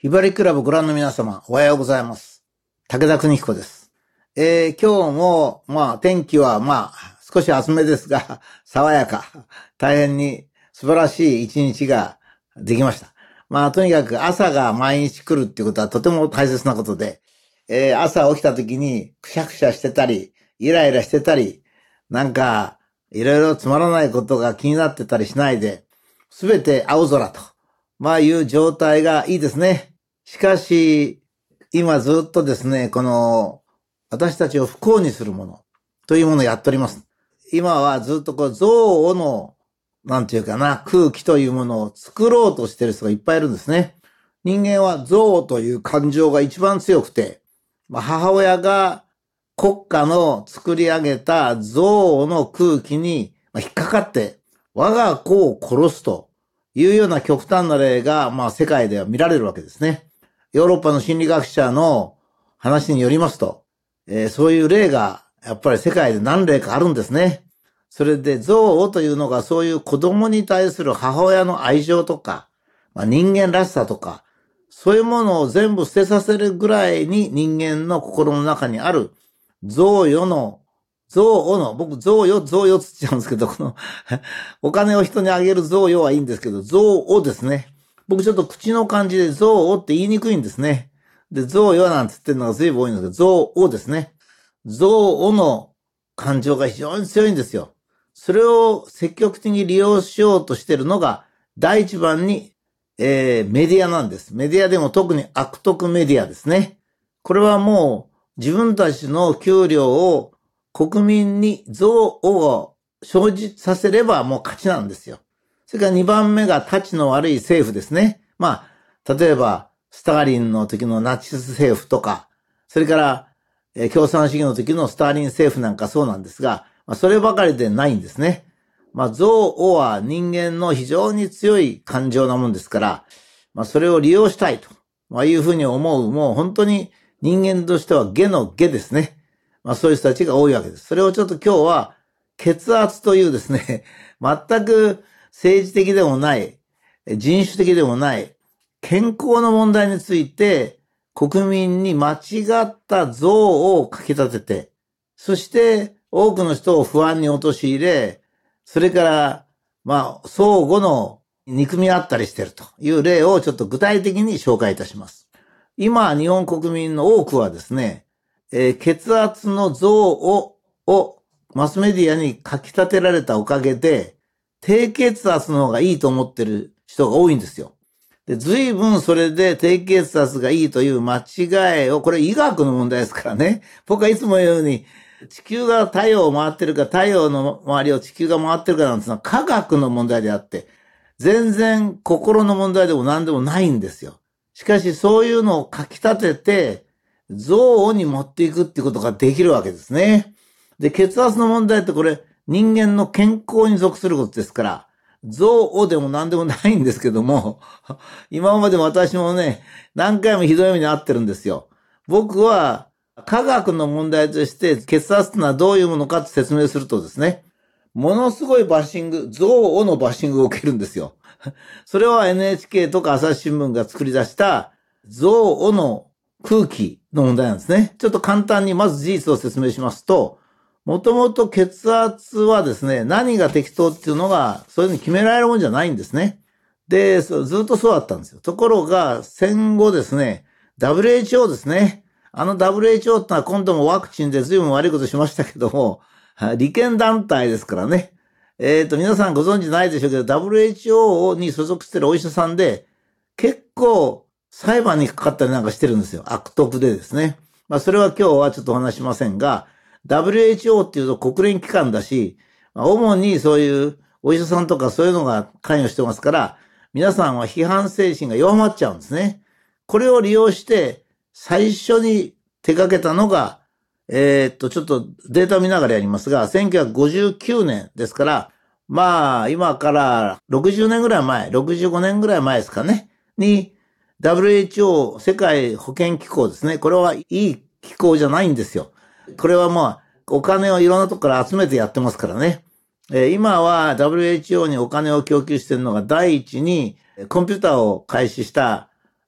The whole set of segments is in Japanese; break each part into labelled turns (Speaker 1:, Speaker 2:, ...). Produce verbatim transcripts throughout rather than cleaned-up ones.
Speaker 1: ひばりクラブご覧の皆様、おはようございます。武田邦彦です。えー、今日も、まあ、天気は、まあ、少し厚めですが、爽やか。大変に素晴らしい一日ができました。まあ、とにかく朝が毎日来るっていうことはとても大切なことで、えー、朝起きた時にくしゃくしゃしてたり、イライラしてたり、なんか、いろいろつまらないことが気になってたりしないで、すべて青空と、まあいう状態がいいですね。しかし、今ずっとですね、この、私たちを不幸にするものというものをやっております。今はずっとこう、憎悪の、なんていうかな、空気というものを作ろうとしている人がいっぱいいるんですね。人間は憎悪という感情が一番強くて、まあ、母親が国家の作り上げた憎悪の空気に引っかかって、我が子を殺すというような極端な例が、まあ世界では見られるわけですね。ヨーロッパの心理学者の話によりますと、えー、そういう例がやっぱり世界で何例かあるんですね。それで憎悪というのがそういう子供に対する母親の愛情とか、まあ、人間らしさとか、そういうものを全部捨てさせるぐらいに人間の心の中にある贈与の、贈与の、僕贈与、贈与つっちゃうんですけど、このお金を人にあげる贈与はいいんですけど、贈与ですね。僕ちょっと口の感じで憎悪って言いにくいんですね。で、贈与なんて言ってるのが随分多いんですけど、憎悪ですね。憎悪の感情が非常に強いんですよ。それを積極的に利用しようとしているのが、第一番に、えー、メディアなんです。メディアでも特に悪徳メディアですね。これはもう自分たちの給料を国民に憎悪を生じさせればもう勝ちなんですよ。それからにばんめがタチの悪い政府ですね。まあ、例えば、スターリンの時のナチス政府とか、それから、えー、共産主義の時のスターリン政府なんかそうなんですが、まあ、そればかりでないんですね。まあ、憎悪は人間の非常に強い感情なもんですから、まあ、それを利用したいと、まあ、いうふうに思う、もう本当に人間としては下の下ですね。まあ、そういう人たちが多いわけです。それをちょっと今日は、血圧というですね、全く政治的でもない、人種的でもない、健康の問題について、国民に間違った憎悪をかき立てて、そして多くの人を不安に陥れ、それから、まあ、相互の憎み合ったりしているという例をちょっと具体的に紹介いたします。今、日本国民の多くはですね、えー、血圧の憎悪をマスメディアに書き立てられたおかげで、低血圧の方がいいと思ってる人が多いんですよ。で、随分それで低血圧がいいという間違いを、これ医学の問題ですからね。僕はいつも言うように、地球が太陽を回ってるか、太陽の周りを地球が回ってるかなんてのは科学の問題であって、全然心の問題でも何でもないんですよ。しかしそういうのを書き立てて、憎悪に持っていくっていうことができるわけですね。で、血圧の問題ってこれ、人間の健康に属することですから、憎悪でも何でもないんですけども、今まで私もね、何回もひどい目に遭ってるんですよ。僕は、科学の問題として血圧というのはどういうものかって説明するとですね、ものすごいバッシング、憎悪のバッシングを受けるんですよ。それは エヌエイチケー とか朝日新聞が作り出した憎悪の空気の問題なんですね。ちょっと簡単にまず事実を説明しますと、もともと血圧はですね、何が適当っていうのが、そういうふうに決められるもんじゃないんですね。で、ずっとそうだったんですよ。ところが、戦後ですね、ダブリューエイチオー ですね。あの ダブリューエイチオー ってのは今度もワクチンで随分悪いことしましたけども、利権団体ですからね。えっと、皆さんご存知ないでしょうけど、ダブリューエイチオー に所属してるお医者さんで、結構裁判にかかったりなんかしてるんですよ。悪徳でですね。まあ、それは今日はちょっとお話しませんが、ダブリューエイチオー っていうと国連機関だし、主にそういうお医者さんとかそういうのが関与してますから、皆さんは批判精神が弱まっちゃうんですね。これを利用して、最初に手掛けたのが、えー、っと、ちょっとデータ見ながらやりますが、せんきゅうひゃくごじゅうきゅうねんですから、まあ、今からろくじゅうねんぐらい前、ろくじゅうごねんぐらい前ですかね、に、ダブリューエイチオー 世界保健機構ですね。これはいい機構じゃないんですよ。これはまあ、お金をいろんなとこから集めてやってますからね。えー、今は ダブリューエイチオー にお金を供給しているのが第一にコンピューターを開始した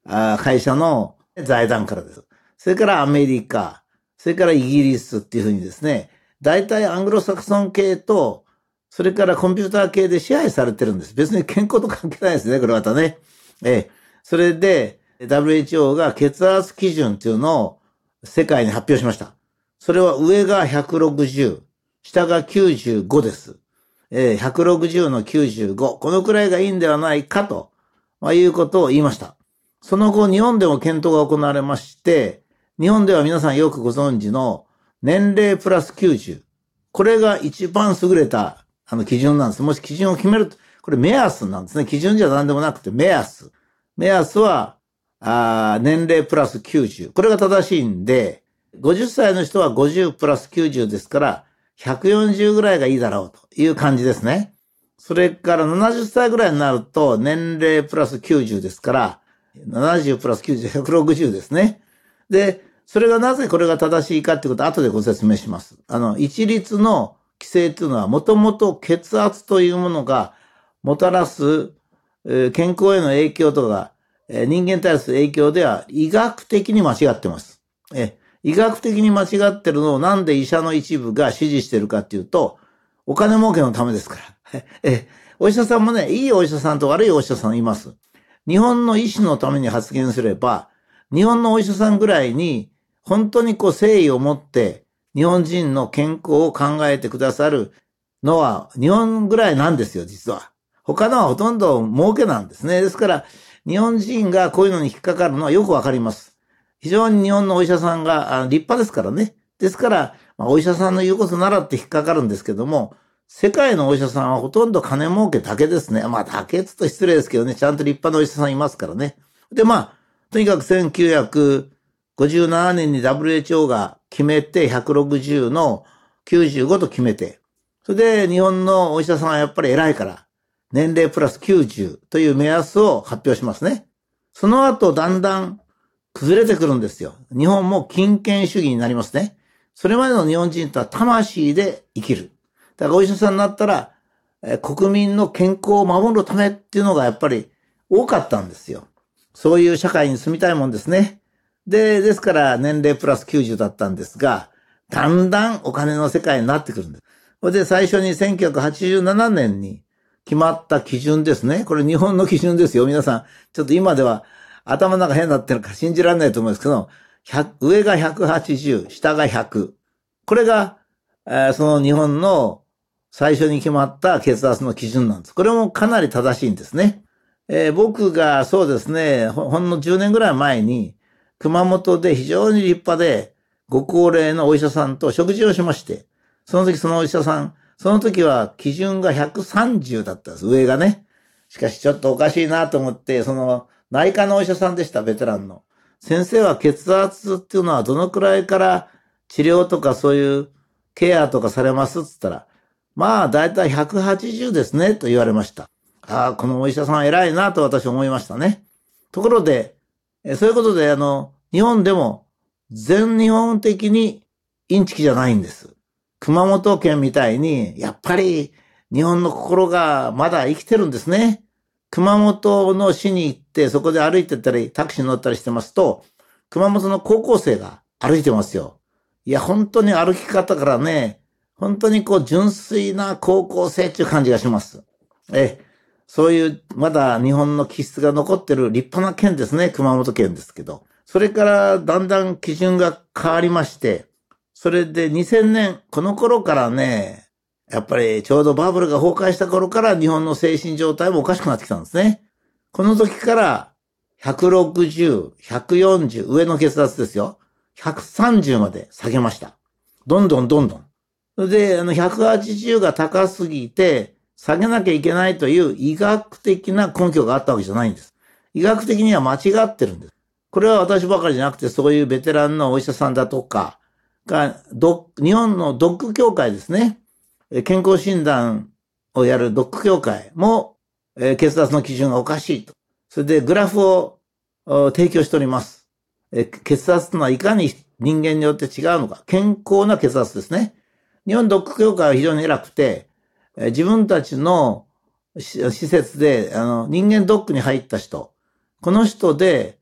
Speaker 1: 会社の財団からです。それからアメリカ、それからイギリスっていうふうにですね、大体アングロサクソン系と、それからコンピューター系で支配されてるんです。別に健康と関係ないですね、これまたね。ええ。それで、ダブリューエイチオー が血圧基準っていうのを世界に発表しました。それは上がひゃくろくじゅう、下がきゅうじゅうごです。えー、ひゃくろくじゅうのきゅうじゅうご。このくらいがいいんではないかと、まあ、いうことを言いました。その後、日本でも検討が行われまして、日本では皆さんよくご存知の年齢プラスきゅうじゅう。これが一番優れたあの基準なんです。もし基準を決めると、これ目安なんですね。基準じゃ何でもなくて目安。目安は、あ年齢プラスきゅうじゅう。これが正しいんで、ごじゅっさいの人はごじゅうプラスきゅうじゅうですから、ひゃくよんじゅうぐらいがいいだろうという感じですね。それからななじゅっさいぐらいになると年齢プラスきゅうじゅうですから、ななじゅうプラスきゅうじゅう、ひゃくろくじゅうですね。で、それがなぜこれが正しいかってことは後でご説明します。あの、一律の規制というのはもともと血圧というものがもたらす、えー、健康への影響とか、えー、人間に対する影響では医学的に間違ってます。えー医学的に間違ってるのをなんで医者の一部が支持してるかっていうと、お金儲けのためですから。え、お医者さんもね、いいお医者さんと悪いお医者さんいます。日本の医師のために発言すれば、日本のお医者さんぐらいに、本当にこう誠意を持って、日本人の健康を考えてくださるのは、日本ぐらいなんですよ、実は。他のはほとんど儲けなんですね。ですから、日本人がこういうのに引っかかるのはよくわかります。非常に日本のお医者さんが立派ですからね。ですから、まあ、お医者さんの言うことならって引っかかるんですけども、世界のお医者さんはほとんど金儲けだけですね。まあ、だけっつと失礼ですけどね、ちゃんと立派なお医者さんいますからね。で、まあ、とにかくせんきゅうひゃくごじゅうななねんに ダブリューエイチオー が決めて、ひゃくろくじゅうのきゅうじゅうごと決めて、それで日本のお医者さんはやっぱり偉いから、年齢プラスきゅうじゅうという目安を発表しますね。その後、だんだん崩れてくるんですよ。日本も金権主義になりますね。それまでの日本人とは魂で生きる。だからお医者さんになったら、え国民の健康を守るためっていうのがやっぱり多かったんですよ。そういう社会に住みたいもんですね。で、ですから年齢プラスきゅうじゅうだったんですが、だんだんお金の世界になってくるんです。それで最初にせんきゅうひゃくはちじゅうななねんに決まった基準ですね。これ日本の基準ですよ。皆さん、ちょっと今では頭の中変になってるから信じられないと思うんですけど、上がひゃくはちじゅう、下がひゃく。これが、えー、その日本の最初に決まった血圧の基準なんです。これもかなり正しいんですね。えー、僕がそうですね、ほ、ほんのじゅうねんぐらい前に、熊本で非常に立派で、ご高齢のお医者さんと食事をしまして、その時そのお医者さん、その時は基準がひゃくさんじゅうだったんです、上がね。しかしちょっとおかしいなと思って、その内科のお医者さんでした、ベテランの。先生は血圧っていうのはどのくらいから治療とかそういうケアとかされますって言ったら、まあだいたいひゃくはちじゅうですねと言われました。ああ、このお医者さん偉いなと私思いましたね。ところで、そういうことであの、日本でも全日本的にインチキじゃないんです。熊本県みたいに、やっぱり日本の心がまだ生きてるんですね。熊本の市に行って、そこで歩いてったり、タクシーに乗ったりしてますと、熊本の高校生が歩いてますよ。いや、本当に歩き方からね、本当にこう純粋な高校生っていう感じがします。え、そういう、まだ日本の気質が残ってる立派な県ですね、熊本県ですけど。それからだんだん基準が変わりまして、それでにせんねん、この頃からね、やっぱりちょうどバブルが崩壊した頃から日本の精神状態もおかしくなってきたんですね。この時からひゃくろくじゅう、ひゃくよんじゅう、上の血圧ですよ。ひゃくさんじゅうまで下げました。どんどんどんどん。それで、あの、ひゃくはちじゅうが高すぎて下げなきゃいけないという医学的な根拠があったわけじゃないんです。医学的には間違ってるんです。これは私ばかりじゃなくて、そういうベテランのお医者さんだとか、が、日本のドッグ協会ですね。健康診断をやるドッグ協会も、えー、血圧の基準がおかしいと。それでグラフを提供しております。えー、血圧というのはいかに人間によって違うのか。健康な血圧ですね。日本ドッグ協会は非常に偉くて、えー、自分たちの施設であの人間ドックに入った人、この人で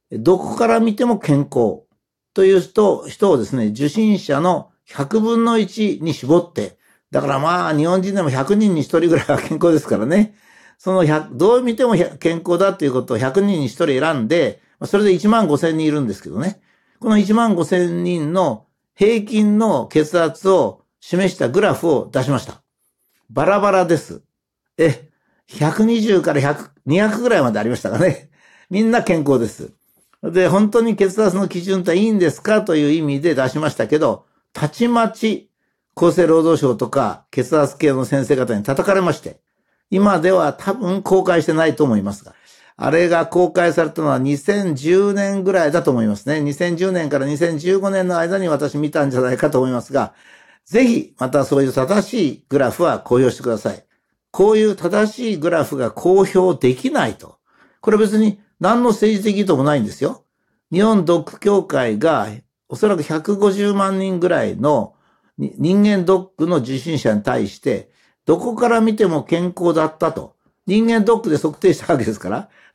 Speaker 1: どこから見ても健康という人、人をですね、受診者のひゃくぶんのいちに絞って、だからまあ日本人でもひゃくにんにひとりぐらいは健康ですからね。そのひゃく、どう見ても健康だということをひゃくにんにひとり選んで、それでいちまんごせんにんいるんですけどね。このいちまんごせんにんの平均の血圧を示したグラフを出しました。バラバラです。え、ひゃくにじゅうからひゃく、にひゃくぐらいまでありましたかね。みんな健康です。で、本当に血圧の基準っていいんですかという意味で出しましたけど、たちまち厚生労働省とか血圧計の先生方に叩かれまして、今では多分公開してないと思いますが、あれが公開されたのはにせんじゅうねんぐらいだと思いますね。にせんじゅうねんからにせんじゅうごねんの間に私見たんじゃないかと思いますが、ぜひまたそういう正しいグラフは公表してください。こういう正しいグラフが公表できないと。これ別に何の政治的意図もないんですよ。日本ドッグ協会がおそらくひゃくごじゅうまんにんぐらいの人間ドッグの受診者に対して、どこから見ても健康だったと。人間ドッグで測定したわけですから、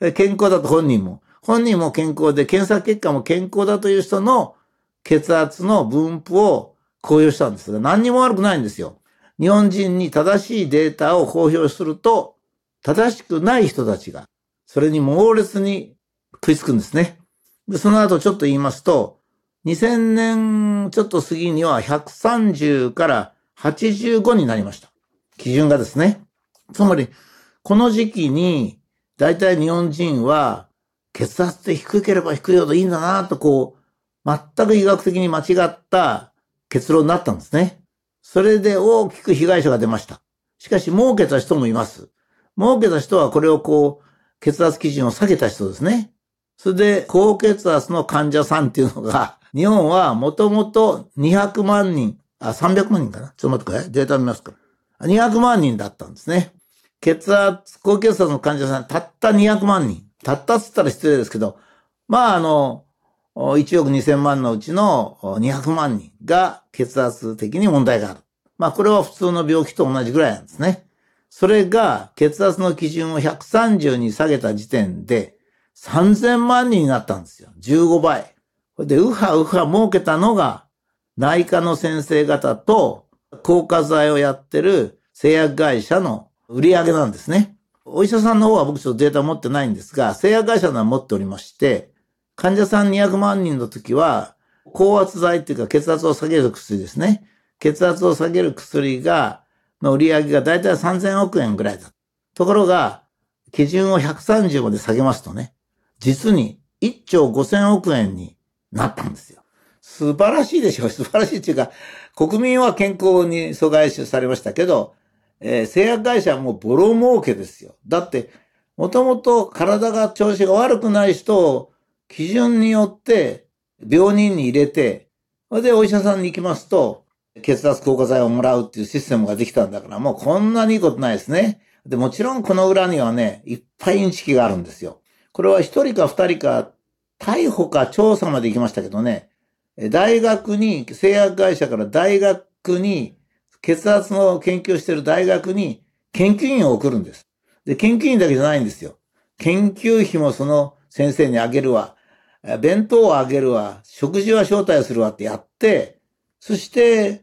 Speaker 1: 健康だと本人も。本人も健康で、検査結果も健康だという人の血圧の分布を公表したんですが、何にも悪くないんですよ。日本人に正しいデータを公表すると、正しくない人たちが、それに猛烈に食いつくんですね。で、その後ちょっと言いますと、にせんねんちょっと過ぎにはひゃくさんじゅうからはちじゅうごになりました。基準がですね。つまり、この時期に、だいたい日本人は、血圧って低ければ低いほどいいんだなとこう、全く医学的に間違った結論になったんですね。それで大きく被害者が出ました。しかし、儲けた人もいます。儲けた人はこれをこう、血圧基準を下げた人ですね。それで、高血圧の患者さんっていうのが、日本はもともとにひゃくまんにん、あ、さんびゃくまんにんかな。ちょっと待ってください。データ見ますか。にひゃくまんにんだったんですね。血圧、高血圧の患者さん、たったにひゃくまんにん。たったっつったら失礼ですけど、まああの、いちおくにせんまんのうちのにひゃくまんにんが血圧的に問題がある。まあこれは普通の病気と同じぐらいなんですね。それが血圧の基準をひゃくさんじゅうに下げた時点でさんぜんまんにんになったんですよ。じゅうごばい。それでウハウハ儲けたのが内科の先生方と硬化剤をやってる製薬会社の売り上げなんですね。お医者さんの方は僕ちょっとデータ持ってないんですが、製薬会社のは持っておりまして、患者さんにひゃくまんにんの時は、高圧剤っていうか血圧を下げる薬ですね。血圧を下げる薬が、の売り上げがだいたいさんぜんおくえんぐらいだ。ところが、基準をひゃくさんじゅうまで下げますとね、実にいっちょうごせんおくえんになったんですよ。素晴らしいでしょ。素晴らしいっていうか、国民は健康に阻害されましたけど、えー、製薬会社はもうボロ儲けですよ。だって、もともと体が調子が悪くない人を基準によって病人に入れて、それでお医者さんに行きますと、血圧硬化剤をもらうっていうシステムができたんだから、もうこんなにいいことないですね。で、もちろんこの裏にはね、いっぱいインチキがあるんですよ。これは一人か二人か、逮捕か調査まで行きましたけどね、大学に、製薬会社から大学に、血圧の研究している大学に研究員を送るんです。で、研究員だけじゃないんですよ。研究費もその先生にあげるわ、弁当をあげるわ、食事は招待するわってやって、そして、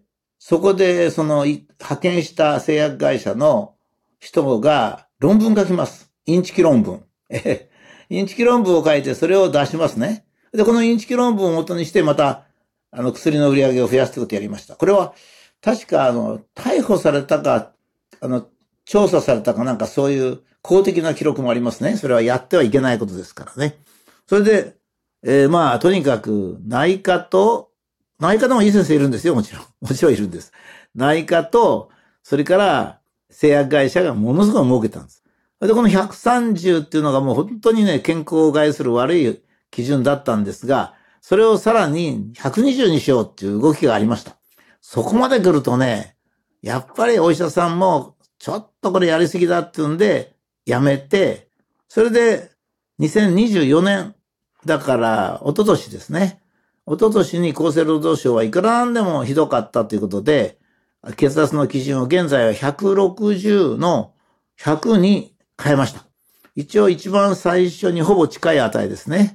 Speaker 1: そこでその派遣した製薬会社の人が論文書きます。インチキ論文。インチキ論文を書いてそれを出しますね。で、このインチキ論文を元にしてまた、あの、薬の売り上げを増やすということをやりました。これは、確か、あの、逮捕されたか、あの、調査されたかなんかそういう公的な記録もありますね。それはやってはいけないことですからね。それで、えー、まあ、とにかく、内科と、内科でもいい先生いるんですよ、もちろん。もちろんいるんです。内科と、それから、製薬会社がものすごい儲けたんです。で、このひゃくさんじゅうっていうのがもう本当にね、健康を害する悪い基準だったんですが、それをさらにひゃくにじゅうにしようっていう動きがありました。そこまで来るとね、やっぱりお医者さんも、ちょっとこれやりすぎだっていうんで、やめて、それで、にせんにじゅうよねん、だから、一昨年ですね。一昨年に厚生労働省はいくらなんでもひどかったということで、血圧の基準を現在はひゃくろくじゅうのひゃくに変えました。一応一番最初にほぼ近い値ですね。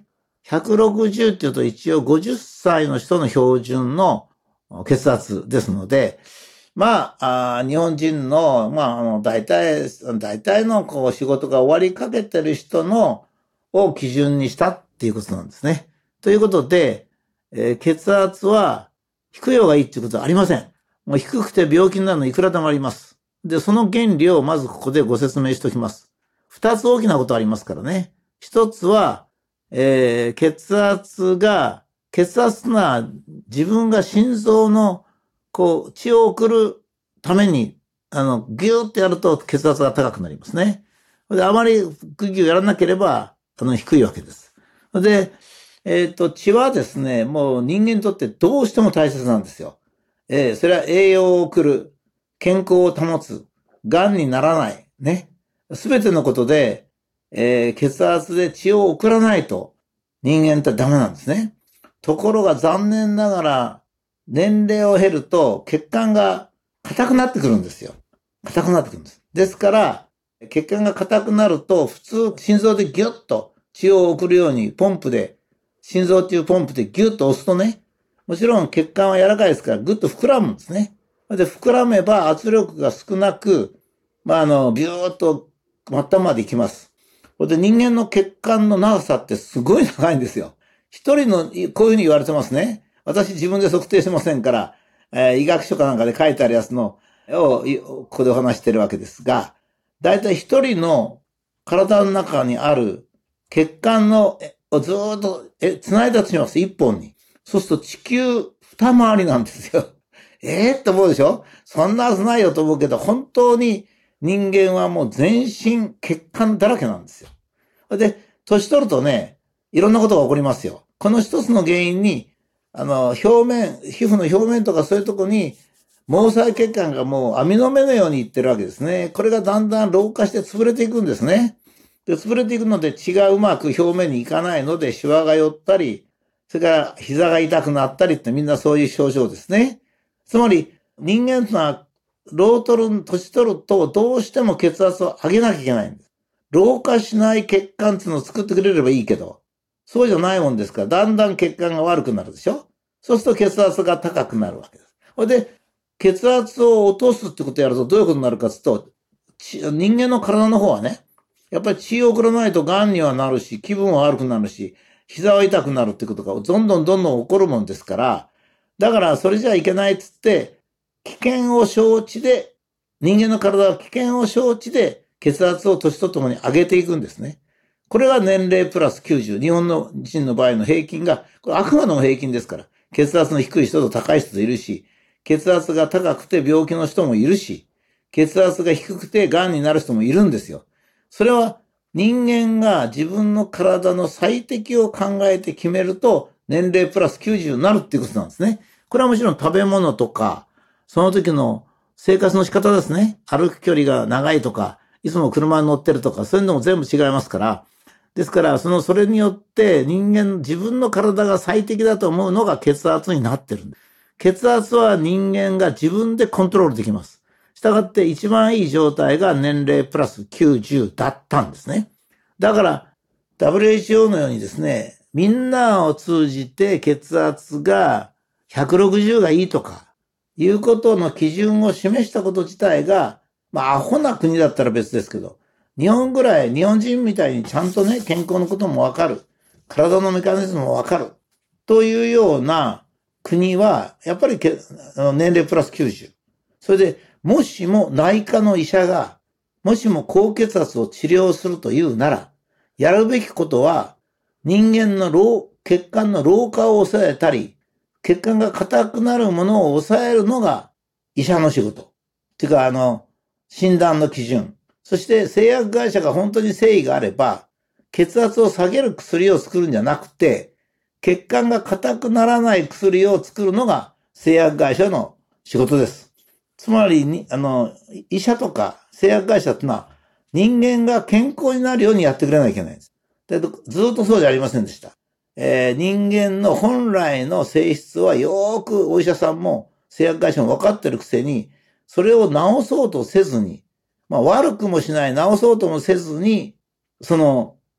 Speaker 1: ひゃくろくじゅうっていうと一応ごじゅっさいの人の標準の血圧ですので、まあ、あ日本人の、まあ、あの、大体、大体のこう仕事が終わりかけてる人のを基準にしたっていうことなんですね。ということで、えー、血圧は低い方がいいっていうことはありません。もう低くて病気になるのいくらでもあります。で、その原理をまずここでご説明しておきます。二つ大きなことありますからね。一つは、えー、血圧が、血圧が自分が心臓のこう血を送るために、あの、ギューってやると血圧が高くなりますね。で、あまりグギューやらなければ、あの、低いわけです。で、えっと、血はですね、もう人間にとってどうしても大切なんですよ。えー、それは栄養を送る、健康を保つ、癌にならない、ね。すべてのことで、えー、血圧で血を送らないと人間ってダメなんですね。ところが残念ながら、年齢を経ると血管が硬くなってくるんですよ。硬くなってくるんです。ですから、血管が硬くなると、普通、心臓でギュッと血を送るように、ポンプで、心臓っていうポンプでギュッと押すとね、もちろん血管は柔らかいですから、ぐっと膨らむんですね。で、膨らめば圧力が少なく、まあ、あの、ビューッと末端まで行きます。で、人間の血管の長さってすごい長いんですよ。一人の、こういうふうに言われてますね。私自分で測定してませんから、えー、医学書かなんかで書いてあるやつの、を、ここでお話してるわけですが、だいたい一人の体の中にある血管の、をずーっと、え、繋いだとします。一本に。そうすると地球二回りなんですよ。ええー、って思うでしょ？そんなはずないよと思うけど、本当に人間はもう全身血管だらけなんですよ。で、年取るとね、いろんなことが起こりますよ。この一つの原因に、あの、表面、皮膚の表面とかそういうとこに、毛細血管がもう網の目のようにいってるわけですね。これがだんだん老化して潰れていくんですね。で、潰れていくので血がうまく表面に行かないので、シワが寄ったり、それから膝が痛くなったりってみんなそういう症状ですね。つまり、人間というのは、老取る、年取るとどうしても血圧を上げなきゃいけないんです。老化しない血管っていうのを作ってくれればいいけど、そうじゃないもんですから、だんだん血管が悪くなるでしょ？そうすると血圧が高くなるわけです。それで、血圧を落とすってことをやるとどういうことになるかっていうと、人間の体の方はね、やっぱり血を送らないと癌にはなるし、気分は悪くなるし、膝は痛くなるってことがどんどんどんどん起こるもんですから、だからそれじゃいけないっつって、危険を承知で、人間の体は危険を承知で血圧を年とともに上げていくんですね。これが年齢プラスきゅうじゅう。日本の人の場合の平均が、これあくまでも平均ですから。血圧の低い人と高い人といるし、血圧が高くて病気の人もいるし、血圧が低くて癌になる人もいるんですよ。それは人間が自分の体の最適を考えて決めると、年齢プラスきゅうじゅうになるっていうことなんですね。これはもちろん食べ物とか、その時の生活の仕方ですね。歩く距離が長いとか、いつも車に乗ってるとか、そういうのも全部違いますから。ですから、その、それによって人間、自分の体が最適だと思うのが血圧になってる。血圧は人間が自分でコントロールできます。したがって一番いい状態が年齢プラスきゅうじゅうだったんですね。だから、ダブリューエイチオー のようにですね、みんなを通じて血圧がひゃくろくじゅうがいいとか、いうことの基準を示したこと自体が、まあ、アホな国だったら別ですけど、日本ぐらい、日本人みたいにちゃんとね、健康のこともわかる。体のメカニズムもわかる。というような国は、やっぱり年齢プラスきゅうじゅう。それで、もしも内科の医者が、もしも高血圧を治療するというなら、やるべきことは、人間の老、血管の老化を抑えたり、血管が硬くなるものを抑えるのが医者の仕事。っていうか、あの、診断の基準。そして製薬会社が本当に誠意があれば、血圧を下げる薬を作るんじゃなくて、血管が硬くならない薬を作るのが製薬会社の仕事です。つまりに、あの、医者とか製薬会社ってのは人間が健康になるようにやってくれなきゃいけないんです。で、ずっとそうじゃありませんでした。えー、人間の本来の性質はよーくお医者さんも製薬会社も分かってるくせに、それを治そうとせずに、まあ悪くもしない、治そうともせずに、その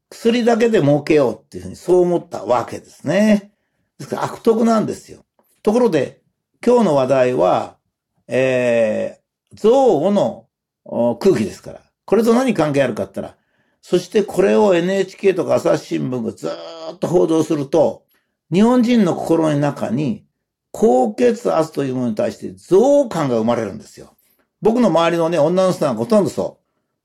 Speaker 1: 薬だけで儲けようっていうふうにそう思ったわけですね。ですから悪徳なんですよ。ところで、今日の話題は、えー、憎悪の空気ですから。これと何関係あるかって言ったら、そしてこれを エヌエイチケー とか朝日新聞がずーっと報道すると、日本人の心の中に高血圧というものに対して憎悪感が生まれるんですよ。僕の周りのね、女の人なんかほとんどそう。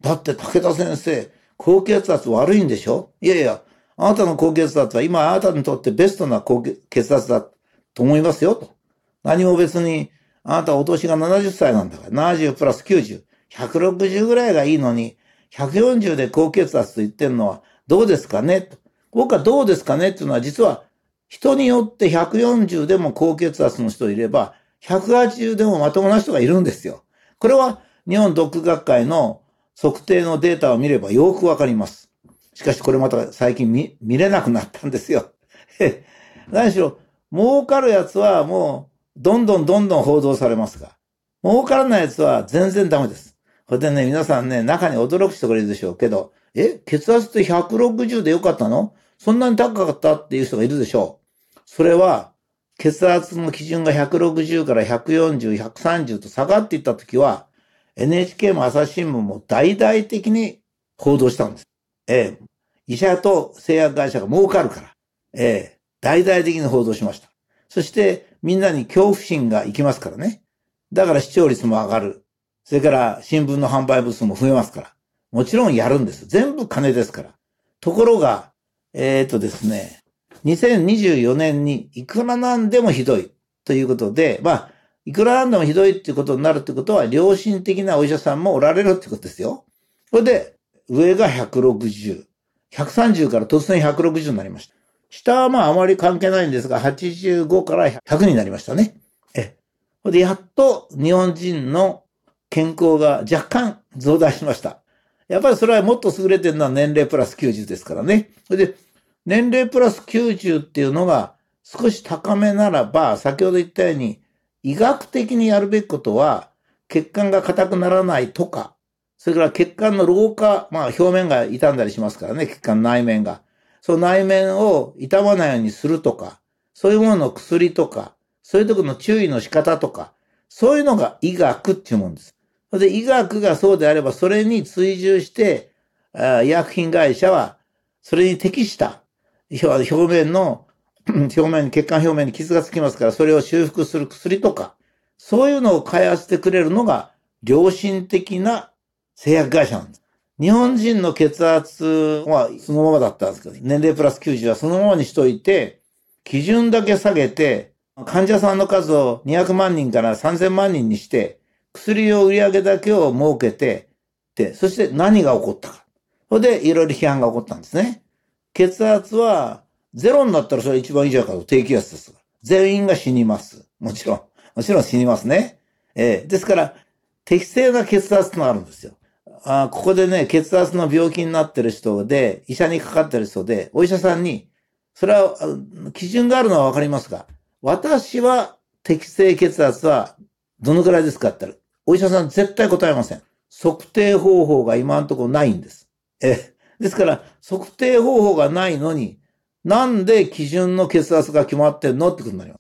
Speaker 1: だって武田先生、高血圧悪いんでしょ？いやいや、あなたの高血圧は今あなたにとってベストな高血圧だと思いますよと。何も別に、あなたお年がななじゅっさいなんだから、ななじゅうプラスきゅうじゅう、ひゃくろくじゅうぐらいがいいのに、ひゃくよんじゅうで高血圧と言ってるのはどうですかねと。僕はどうですかねっていうのは実は人によってひゃくよんじゅうでも高血圧の人いれば、ひゃくはちじゅうでもまともな人がいるんですよ。これは日本ドック学会の測定のデータを見ればよくわかります。しかしこれまた最近 見, 見れなくなったんですよ。何しろ、儲かるやつはもうどんどんどんどん報道されますが、儲からないやつは全然ダメです。これでね、皆さんね、中に驚く人がいるでしょうけど、え、血圧ってひゃくろくじゅうでよかったの？そんなに高かったっていう人がいるでしょう。それは、血圧の基準がひゃくろくじゅうからひゃくよんじゅう、ひゃくさんじゅうと下がっていったときは、エヌエイチケー も朝日新聞も大々的に報道したんです。ええ、医者と製薬会社が儲かるから、ええ、大々的に報道しました。そしてみんなに恐怖心がいきますからね。だから視聴率も上がる。それから新聞の販売部数も増えますから。もちろんやるんです。全部金ですから。ところが、えー、っとですね、にせんにじゅうよねんにいくらなんでもひどいということで、まあ、いくらなんでもひどいっていうことになるってことは、良心的なお医者さんもおられるってことですよ。それで、上がひゃくろくじゅう。ひゃくさんじゅうから突然ひゃくろくじゅうになりました。下はまああまり関係ないんですが、はちじゅうごからひゃくになりましたね。え。それで、やっと日本人の健康が若干増大しました。やっぱりそれはもっと優れてるのは年齢プラスきゅうじゅうですからね。それで、年齢プラスきゅうじゅうっていうのが少し高めならば、先ほど言ったように、医学的にやるべきことは、血管が硬くならないとか、それから血管の老化、まあ表面が傷んだりしますからね、血管内面が。その内面を傷まないようにするとか、そういうものの薬とか、そういうところの注意の仕方とか、そういうのが医学っていうもんです。で、医学がそうであれば、それに追従して、医薬品会社は、それに適した表面の、表面に、血管表面に傷がつきますから、それを修復する薬とか、そういうのを開発してくれるのが、良心的な製薬会社なんです。日本人の血圧はそのままだったんですけど、年齢プラスきゅうじゅうはそのままにしといて、基準だけ下げて、患者さんの数をにひゃくまんにんからさんぜんまんにんにして、薬を売り上げだけを設けて、で、そして何が起こったか。それでいろいろ批判が起こったんですね。血圧はゼロになったらそれ一番いいじゃんかと、低気圧ですから。全員が死にます。もちろん。もちろん死にますね。えー、ですから、適正な血圧があるんですよ。あ、ここでね、血圧の病気になってる人で、医者にかかってる人で、お医者さんに、それは、基準があるのはわかりますが、私は適正血圧はどのくらいですかって言ったら、お医者さん絶対答えません。測定方法が今のところないんです。え、ですから、測定方法がないのに、なんで基準の血圧が決まってんのってことになります。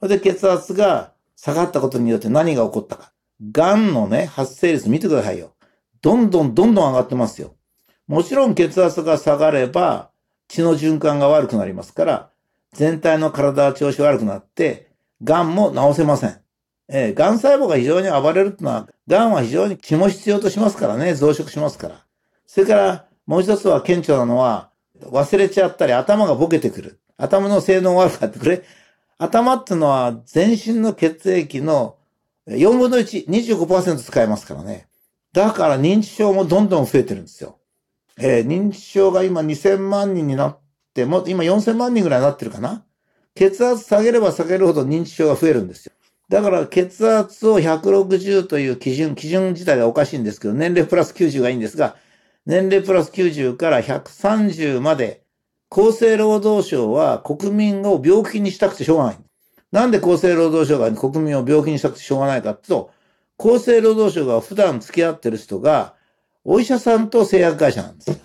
Speaker 1: で、血圧が下がったことによって何が起こったか。癌のね、発生率見てくださいよ。どんどんどんどん上がってますよ。もちろん血圧が下がれば、血の循環が悪くなりますから、全体の体は調子悪くなって、癌も治せません。えー、癌細胞が非常に暴れるってのは、癌は非常に血も必要としますからね、増殖しますから。それから、もう一つは顕著なのは、忘れちゃったり頭がボケてくる。頭の性能が悪くなってくる。頭ってのは全身の血液のよんぶんのいち、にじゅうごパーセント 使えますからね。だから認知症もどんどん増えてるんですよ。えー、認知症が今にせんまんにんになっても、今よんせんまんにんぐらいになってるかな。血圧下げれば下げるほど認知症が増えるんですよ。だから血圧をひゃくろくじゅうという基準、基準自体がおかしいんですけど、年齢プラスきゅうじゅうがいいんですが、年齢プラスきゅうじゅうからひゃくさんじゅうまで、厚生労働省は国民を病気にしたくてしょうがない。なんで厚生労働省が国民を病気にしたくてしょうがないかっていうと、厚生労働省が普段付き合ってる人が、お医者さんと製薬会社なんです。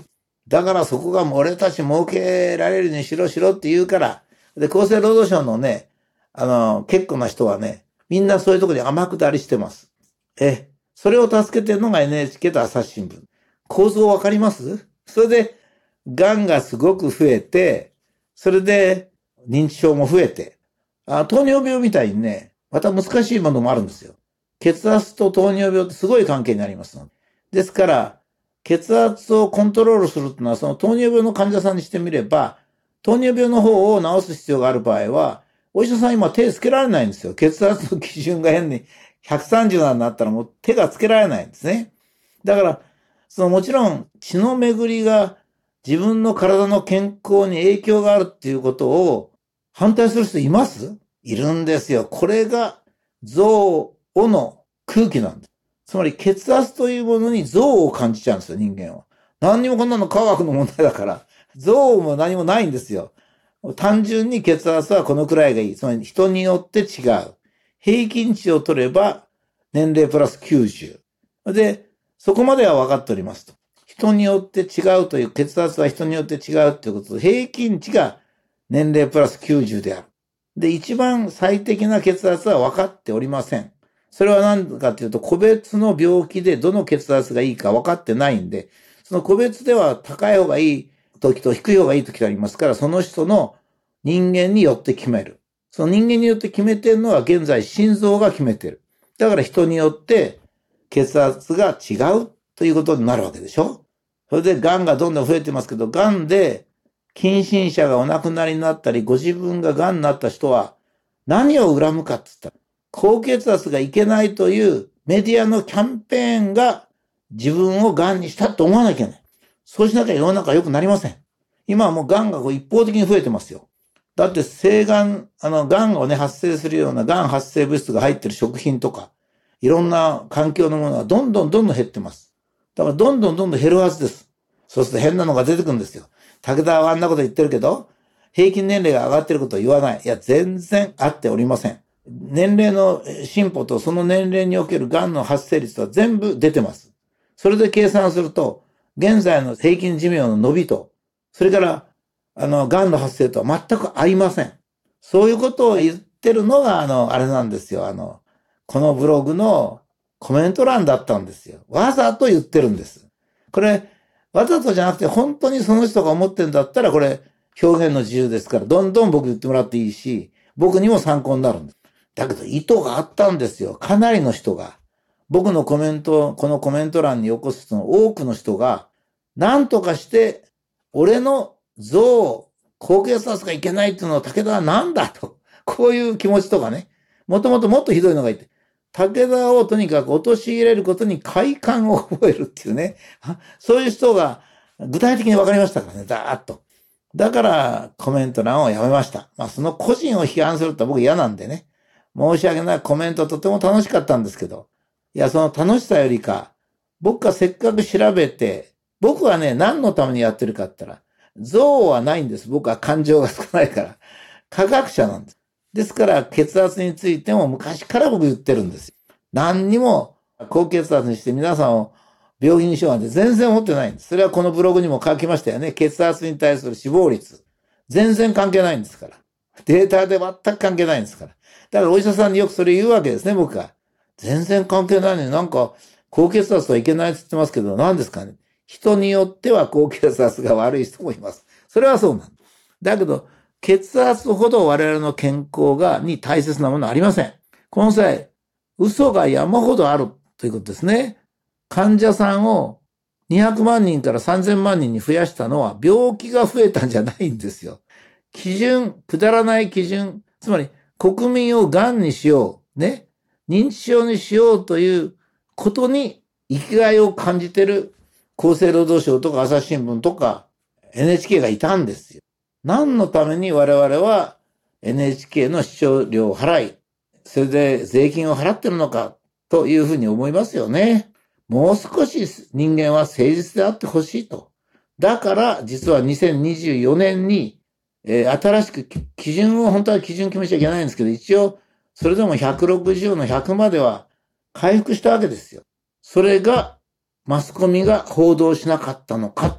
Speaker 1: だからそこが俺たち儲けられるようにしろしろって言うから、で、厚生労働省のね、あの、結構な人はね、みんなそういうところに天下りしてます。え、それを助けてるのが エヌエイチケー と朝日新聞。構造わかります？それで、癌がすごく増えて、それで認知症も増えて、あ、糖尿病みたいにね、また難しいものもあるんですよ。血圧と糖尿病ってすごい関係になりますので。ですから、血圧をコントロールするっていうのは、その糖尿病の患者さんにしてみれば、糖尿病の方を治す必要がある場合は、お医者さん今手つけられないんですよ。血圧の基準が変にひゃくさんじゅうななになったらもう手がつけられないんですね。だから、そのもちろん血の巡りが自分の体の健康に影響があるっていうことを反対する人います？いるんですよ。これが憎悪の空気なんです。つまり血圧というものに憎悪を感じちゃうんですよ、人間は。何にもこんなの科学の問題だから、憎悪も何もないんですよ。単純に血圧はこのくらいがいい。つまり人によって違う。平均値を取れば年齢プラスきゅうじゅう。で、そこまでは分かっておりますと。人によって違うという、血圧は人によって違うということで、平均値が年齢プラスきゅうじゅうである。で、一番最適な血圧は分かっておりません。それは何かというと、個別の病気でどの血圧がいいか分かってないんで、その個別では高い方がいい時と低い方がいい時がありますから、その人の人間によって決める。その人間によって決めてるのは現在心臓が決めてる。だから人によって血圧が違うということになるわけでしょ。それで癌がどんどん増えてますけど、癌で近親者がお亡くなりになったり、ご自分が癌になった人は何を恨むかって言ったら、高血圧がいけないというメディアのキャンペーンが自分を癌にしたと思わなきゃいけない。そうしなきゃ世の中良くなりません。今はもう癌がこう一方的に増えてますよ。だって性癌、あの、癌をね、発生するような癌発生物質が入ってる食品とか、いろんな環境のものがどんどんどんどん減ってます。だからどんどんどんどん減るはずです。そうすると変なのが出てくるんですよ。武田はあんなこと言ってるけど、平均年齢が上がってることを言わない。いや、全然合っておりません。年齢の進歩とその年齢における癌の発生率は全部出てます。それで計算すると、現在の平均寿命の伸びと、それから、あの、癌の発生とは全く合いません。そういうことを言ってるのが、あの、あれなんですよ。あの、このブログのコメント欄だったんですよ。わざと言ってるんです。これ、わざとじゃなくて、本当にその人が思ってるんだったら、これ、表現の自由ですから、どんどん僕言ってもらっていいし、僕にも参考になるんです。だけど、意図があったんですよ。かなりの人が。僕のコメント、このコメント欄に起こすの多くの人が、何とかして、俺の像、高血圧がいけないっていうのは武田は何だと。こういう気持ちとかね。もともともっとひどいのがいて、武田をとにかく陥れることに快感を覚えるっていうね。そういう人が具体的に分かりましたからね、だーっと。だからコメント欄をやめました。まあその個人を批判すると僕嫌なんでね。申し訳ない。コメントとても楽しかったんですけど。いや、その楽しさよりか、僕がせっかく調べて、僕はね、何のためにやってるかって言ったら、憎悪はないんです。僕は感情が少ないから。科学者なんです。ですから、血圧についても昔から僕言ってるんですよ。何にも高血圧にして皆さんを病気にしようなんて全然思ってないんです。それはこのブログにも書きましたよね。血圧に対する死亡率。全然関係ないんですから。データで全く関係ないんですから。だからお医者さんによくそれ言うわけですね、僕が。全然関係ないのになんか高血圧はいけないって言ってますけど、何ですかね。人によっては高血圧が悪い人もいます。それはそうなんだ。だけど、血圧ほど我々の健康が、に大切なものはありません。この際、嘘が山ほどあるということですね。患者さんをにひゃくまんにんからさんぜんまんにんに増やしたのは病気が増えたんじゃないんですよ。基準、くだらない基準、つまり国民を癌にしよう、ね、認知症にしようということに生きがいを感じている厚生労働省とか朝日新聞とか エヌエイチケー がいたんですよ。何のために我々は エヌエイチケー の視聴料を払い、それで税金を払ってるのかというふうに思いますよね。もう少し人間は誠実であってほしいと。だから実はにせんにじゅうよねんに、えー、新しく基準を本当は基準決めちゃいけないんですけど、一応それでもひゃくろくじゅうのひゃくまでは回復したわけですよ。それがマスコミが報道しなかったのかって。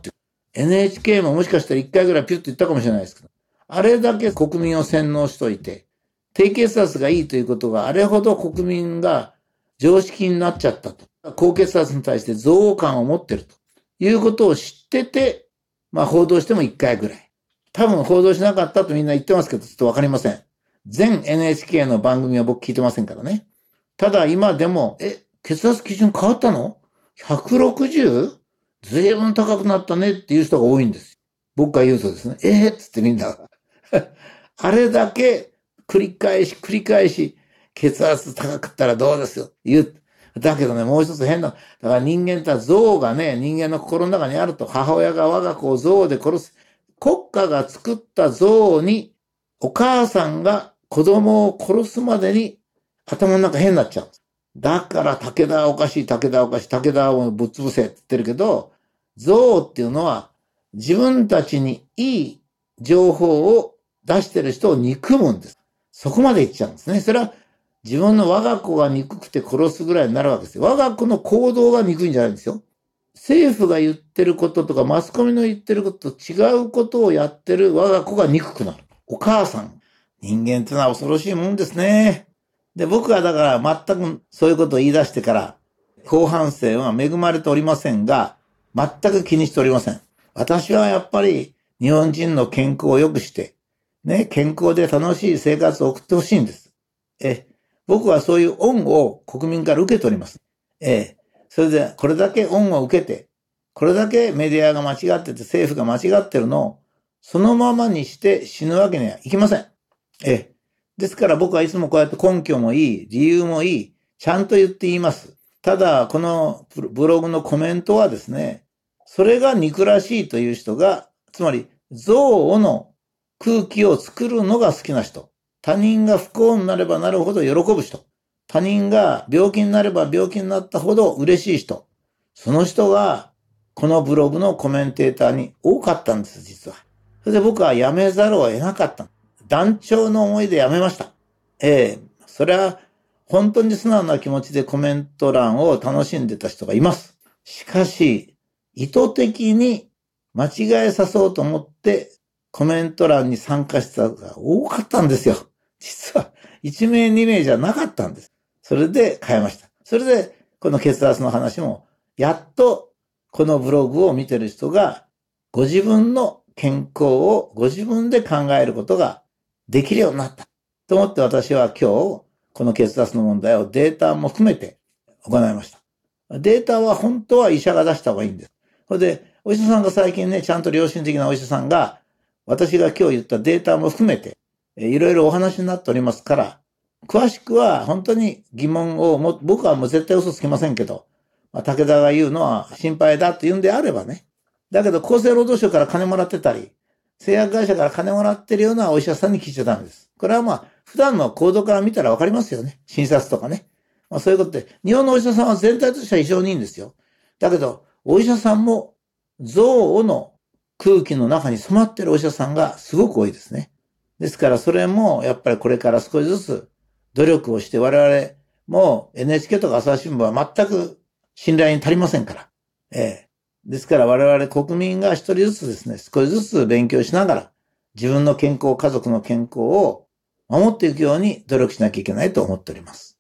Speaker 1: エヌエイチケー ももしかしたら一回ぐらいピュッと言ったかもしれないですけど、あれだけ国民を洗脳しといて、低血圧がいいということがあれほど国民が常識になっちゃったと。高血圧に対して憎悪感を持ってるということを知ってて、まあ報道しても一回ぐらい。多分報道しなかったとみんな言ってますけど、ちょっとわかりません。全 エヌエイチケー の番組は僕聞いてませんからね。ただ今でも、え、血圧基準変わったの ?ひゃくろくじゅう? ずいぶん高くなったねっていう人が多いんです。僕が言うとですね、えーっつってみんなが。あれだけ繰り返し繰り返し血圧高くったらどうですよ言う。だけどね、もう一つ変な、だから人間って憎悪がね、人間の心の中にあると、母親が我が子を憎悪で殺す。国家が作った憎悪に、お母さんが子供を殺すまでに頭の中変になっちゃう。だから武田はおかしい、武田はおかしい、武田をぶっ潰せって言ってるけど、憎悪っていうのは自分たちにいい情報を出してる人を憎むんです。そこまで言っちゃうんですね。それは自分の我が子が憎くて殺すぐらいになるわけですよ。我が子の行動が憎いんじゃないんですよ。政府が言ってることとかマスコミの言ってることと違うことをやってる我が子が憎くなる。お母さん。人間ってのは恐ろしいもんですね。で、僕はだから全くそういうことを言い出してから、後半生は恵まれておりませんが、全く気にしておりません。私はやっぱり日本人の健康を良くして、ね、健康で楽しい生活を送ってほしいんです。え、僕はそういう恩を国民から受けております。ええ、それでこれだけ恩を受けて、これだけメディアが間違ってて政府が間違ってるのをそのままにして死ぬわけにはいきません。ええ、ですから僕はいつもこうやって根拠もいい、理由もいい、ちゃんと言って言います。ただこのブログのコメントはですね、それが憎らしいという人が、つまり憎悪の空気を作るのが好きな人。他人が不幸になればなるほど喜ぶ人。他人が病気になれば病気になったほど嬉しい人。その人がこのブログのコメンテーターに多かったんです、実は。それで僕は辞めざるを得なかった。断腸の思いで辞めました。ええ、それは本当に素直な気持ちでコメント欄を楽しんでた人がいます。しかし、意図的に間違えさそうと思ってコメント欄に参加した人が多かったんですよ。実はいち名に名じゃなかったんです。それで変えました。それでこの血圧の話もやっとこのブログを見てる人がご自分の健康をご自分で考えることができるようになったと思って私は今日この血圧の問題をデータも含めて行いました。データは本当は医者が出した方がいいんです。それでお医者さんが最近ねちゃんと良心的なお医者さんが私が今日言ったデータも含めていろいろお話になっておりますから、詳しくは本当に疑問をも、僕はもう絶対嘘つきませんけど、まあ、武田が言うのは心配だと言うんであればね。だけど厚生労働省から金もらってたり、製薬会社から金もらってるようなお医者さんに聞いちゃダメです。これはまあ、普段の行動から見たらわかりますよね。診察とかね。まあそういうことで、日本のお医者さんは全体としては非常にいいんですよ。だけど、お医者さんも憎悪の空気の中に染まってるお医者さんがすごく多いですね。ですからそれもやっぱりこれから少しずつ努力をして我々も エヌエイチケー とか朝日新聞は全く信頼に足りませんから。ええ。ですから我々国民が一人ずつですね、少しずつ勉強しながら自分の健康、家族の健康を守っていくように努力しなきゃいけないと思っております。